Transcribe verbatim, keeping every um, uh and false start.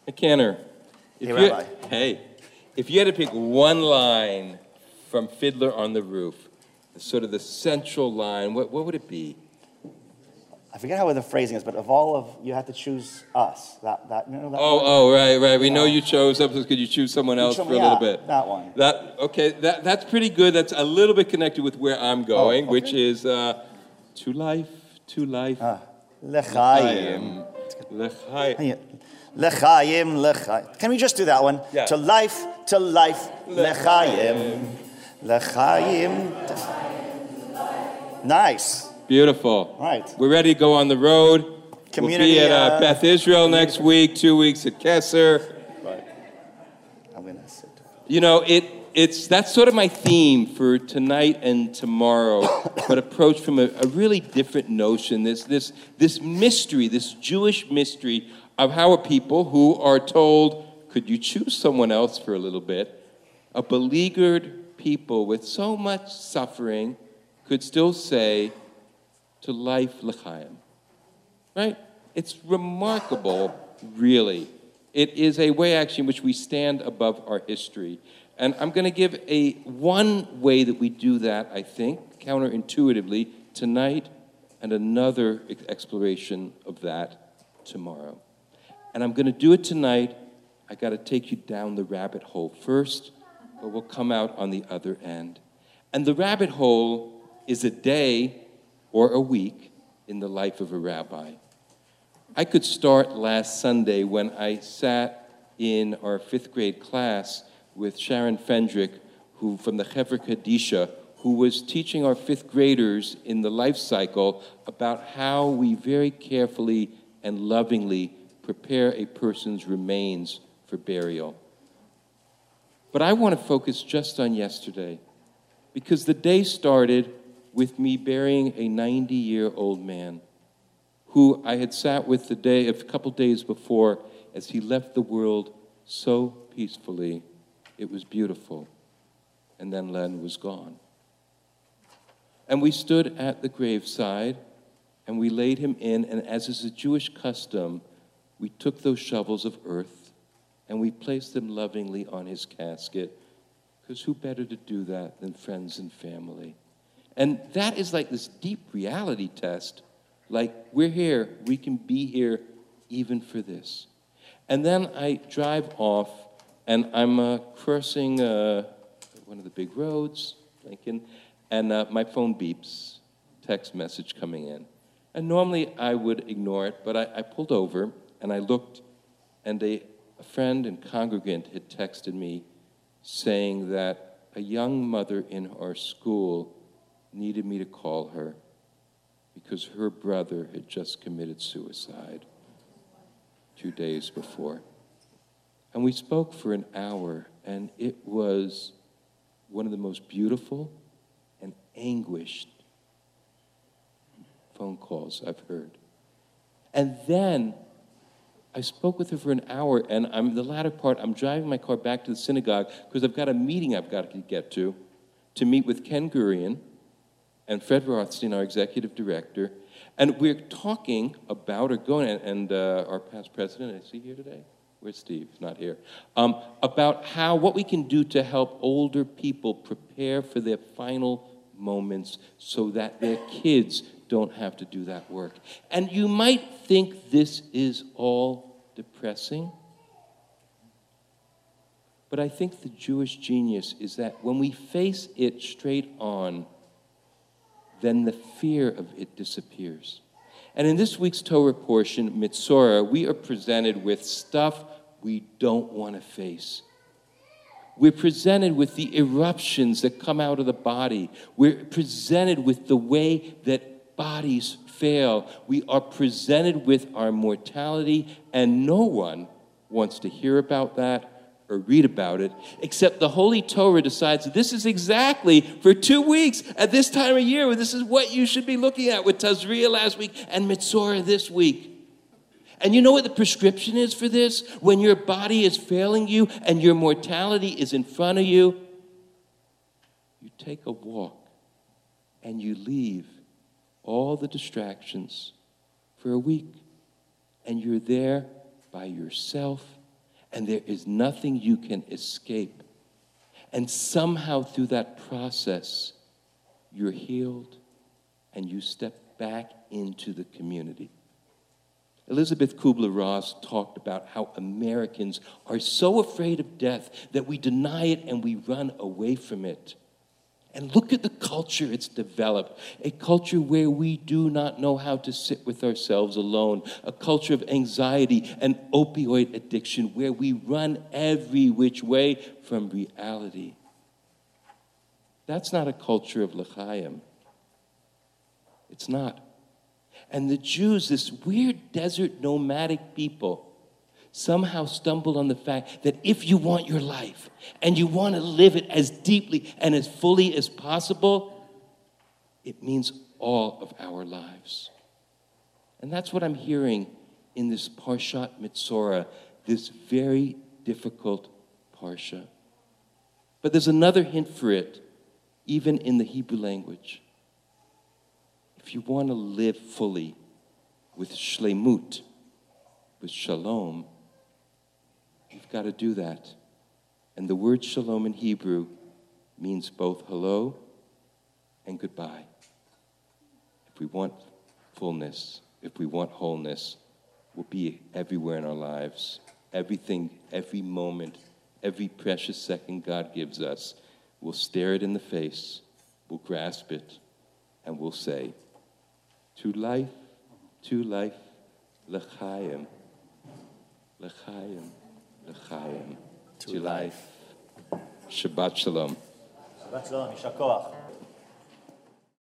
Cantor, if Hey, you Rabbi. hey, if you had to pick one line from Fiddler on the Roof, sort of the central line, what, what would it be? I forget how the phrasing is, but of all of you had to choose us. That that you know that Oh, one? oh, right, right. We You know know. you chose us. Could you choose someone else chose- for a yeah, little bit? that one. That okay? That that's pretty good. That's a little bit connected with where I'm going, Oh, okay. which is uh, to life, to life. Ah, L'chaim. L'chaim. L'chaim, l'chaim. Can we just do that one? Yeah. To life, to life, l'chaim. L'chaim. Nice. Beautiful. Right. We're ready to go on the road. Community, we'll be at uh, uh, Beth Israel next week, two weeks at Kesser. Right. I'm going to sit. You know, it it's that's sort of my theme for tonight and tomorrow, but approached from a, a really different notion. This this this mystery, this Jewish mystery of how a people who are told, could you choose someone else for a little bit, a beleaguered people with so much suffering could still say to life l'chaim. Right? It's remarkable, really. It is a way, actually, in which we stand above our history. And I'm going to give a one way that we do that, I think, counterintuitively, tonight, and another ex- exploration of that tomorrow. And I'm going to do it tonight. I got to take you down the rabbit hole first, but we'll come out on the other end. And the rabbit hole is a day or a week in the life of a rabbi. I could start last Sunday when I sat in our fifth grade class with Sharon Fendrick, who from the Chevra Kadisha, who was teaching our fifth graders in the life cycle about how we very carefully and lovingly prepare a person's remains for burial. But I want to focus just on yesterday, because the day started with me burying a ninety-year-old man who I had sat with the day, a couple days before, as he left the world so peacefully. It was beautiful. And then Len was gone. And we stood at the graveside, and we laid him in, and as is a Jewish custom, we took those shovels of earth, and we placed them lovingly on his casket, because who better to do that than friends and family? And that is like this deep reality test. Like, we're here, we can be here even for this. And then I drive off, and I'm uh, crossing uh, one of the big roads, Lincoln, and uh, my phone beeps, text message coming in. And normally I would ignore it, but I, I pulled over, and I looked, and a, a friend and congregant had texted me saying that a young mother in our school needed me to call her because her brother had just committed suicide two days before. And we spoke for an hour, and it was one of the most beautiful and anguished phone calls I've heard. And then I spoke with her for an hour, and I'm the latter part, I'm driving my car back to the synagogue because I've got a meeting I've got to get to, to meet with Ken Gurian and Fred Rothstein, our executive director, and we're talking about, or going, and uh, our past president, is he here today? Where's Steve? He's not here. Um, about how, what we can do to help older people prepare for their final moments so that their kids don't have to do that work. And you might think this is all depressing, but I think the Jewish genius is that when we face it straight on, then the fear of it disappears. And in this week's Torah portion, Mitzorah, we are presented with stuff we don't want to face. We're presented with the eruptions that come out of the body. We're presented with the way that bodies fail. We are presented with our mortality, and no one wants to hear about that or read about it, except the Holy Torah decides that this is exactly for two weeks at this time of year, this is what you should be looking at with Tazria last week and Mitzorah this week. And you know what the prescription is for this? When your body is failing you and your mortality is in front of you, you take a walk and you leave all the distractions for a week. And you're there by yourself And there is nothing you can escape. And somehow through that process, you're healed and you step back into the community. Elizabeth Kubler-Ross talked about how Americans are so afraid of death that we deny it and we run away from it. And look at the culture it's developed, a culture where we do not know how to sit with ourselves alone, a culture of anxiety and opioid addiction where we run every which way from reality. That's not a culture of l'chaim. It's not. And the Jews, this weird desert nomadic people, somehow stumbled on the fact that if you want your life and you want to live it as deeply and as fully as possible, it means all of our lives. And that's what I'm hearing in this Parshat Mitzorah, this very difficult Parsha. But there's another hint for it, even in the Hebrew language. If you want to live fully with shlemut, with shalom, you've got to do that. And the word shalom in Hebrew means both hello and goodbye. If we want fullness, if we want wholeness, we'll be everywhere in our lives. Everything, every moment, every precious second God gives us, we'll stare it in the face, we'll grasp it, and we'll say, to life, to life, l'chaim, l'chaim, l'chaim, to life. Shabbat shalom. Shabbat shalom, יישר כוח.